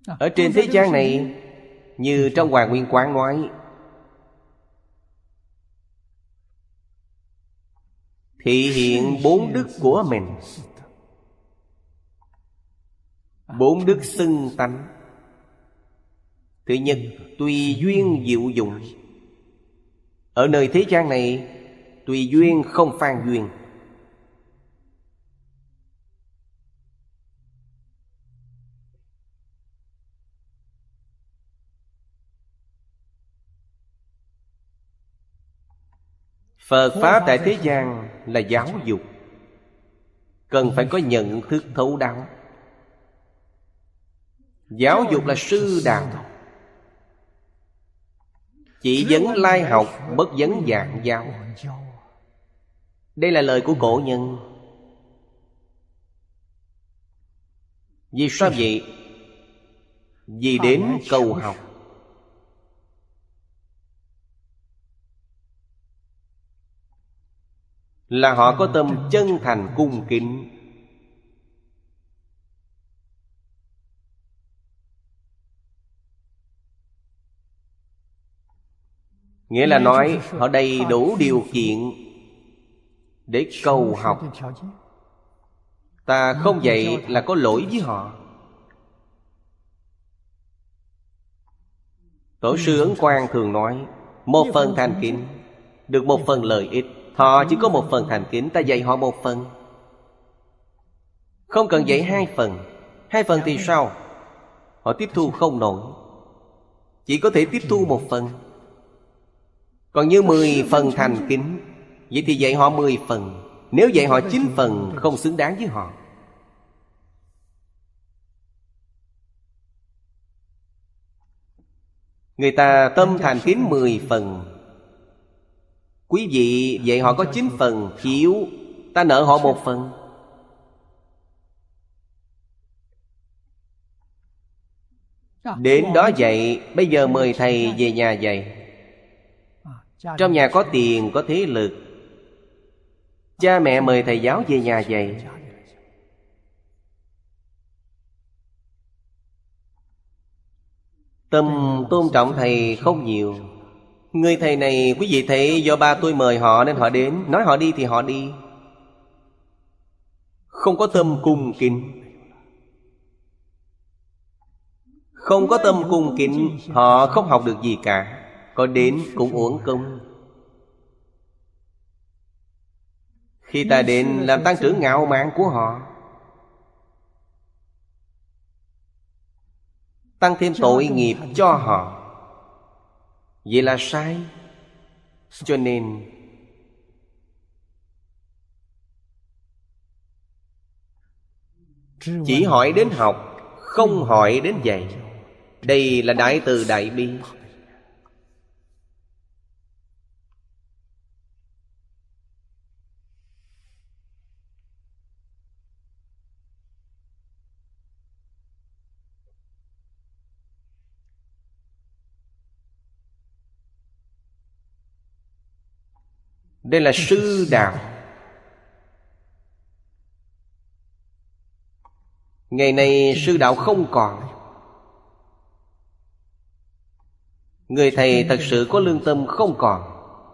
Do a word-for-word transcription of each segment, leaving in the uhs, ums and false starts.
Ở trên thế gian này, như trong Hoàng Nguyên Quán nói, thị hiện bốn đức của mình. Bốn đức xưng tánh. Thứ nhất, tùy duyên diệu dụng. Ở nơi thế gian này, tùy duyên không phan duyên. Phật Pháp tại thế gian là giáo dục, cần phải có nhận thức thấu đáo. Giáo dục là sư đạo, chỉ dẫn lai học, bất vấn dạng giáo. Đây là lời của cổ nhân. Vì sao vậy? Vì đến cầu học. Là họ có tâm chân thành cung kính. Nghĩa là nói họ đầy đủ điều kiện để cầu học. Ta không dạy là có lỗi với họ. Tổ sư Ấn Quang thường nói, một phần thành kính được một phần lợi ích. Họ chỉ có một phần thành kính, ta dạy họ một phần. Không cần dạy hai phần. Hai phần thì sao? Họ tiếp thu không nổi. Chỉ có thể tiếp thu một phần. Còn như mười phần thành kính, vậy thì dạy họ mười phần. Nếu dạy họ chín phần, không xứng đáng với họ. Người ta tâm thành kính mười phần, quý vị dạy họ có chín phần, thiếu, ta nợ họ một phần. Đến đó dạy, bây giờ mời thầy về nhà dạy. Trong nhà có tiền, có thế lực, cha mẹ mời thầy giáo về nhà dạy. Tâm tôn trọng thầy không nhiều. Người thầy này, quý vị thấy do ba tôi mời họ nên họ đến. Nói họ đi thì họ đi. Không có tâm cung kính. Không có tâm cung kính, họ không học được gì cả. Có đến cũng uổng công. Khi ta đến làm tăng trưởng ngạo mạn của họ, tăng thêm tội nghiệp cho họ. Vậy là sai. Cho nên chỉ hỏi đến học, không hỏi đến dạy. Đây là đại từ đại bi. Đây là sư đạo. Ngày nay sư đạo không còn. Người thầy thật sự có lương tâm không còn.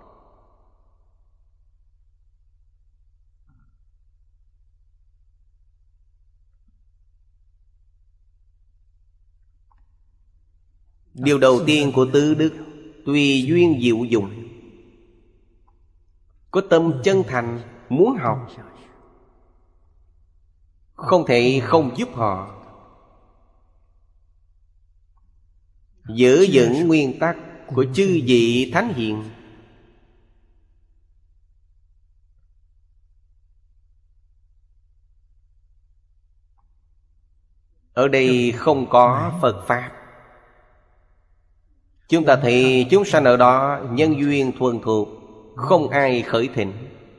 Điều đầu tiên của tứ đức, tùy duyên diệu dụng. Có tâm chân thành muốn học, không thể không giúp họ. Giữ vững nguyên tắc của chư vị thánh hiền. Ở đây không có Phật Pháp. Chúng ta thấy chúng sanh ở đó nhân duyên thuần thuộc, không ai khởi thịnh.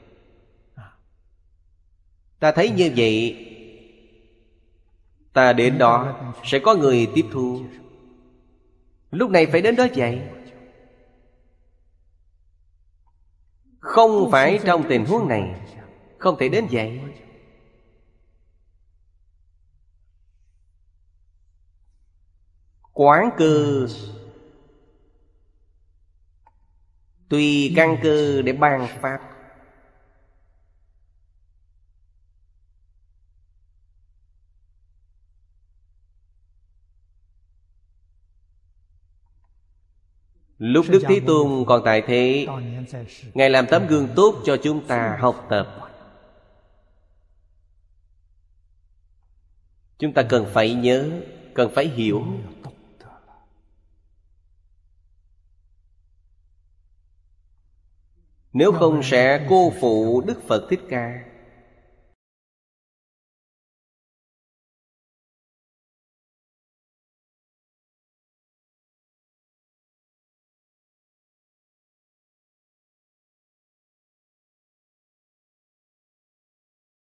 Ta thấy như vậy, ta đến đó sẽ có người tiếp thu. Lúc này phải đến đó dạy. Không phải trong tình huống này, không thể đến dạy. Quán cơ tùy căn cơ để ban pháp. Lúc Đức Thế Tôn còn tại thế, Ngài làm tấm gương tốt cho chúng ta học tập. Chúng ta cần phải nhớ, cần phải hiểu. Nếu không sẽ cô phụ Đức Phật Thích Ca.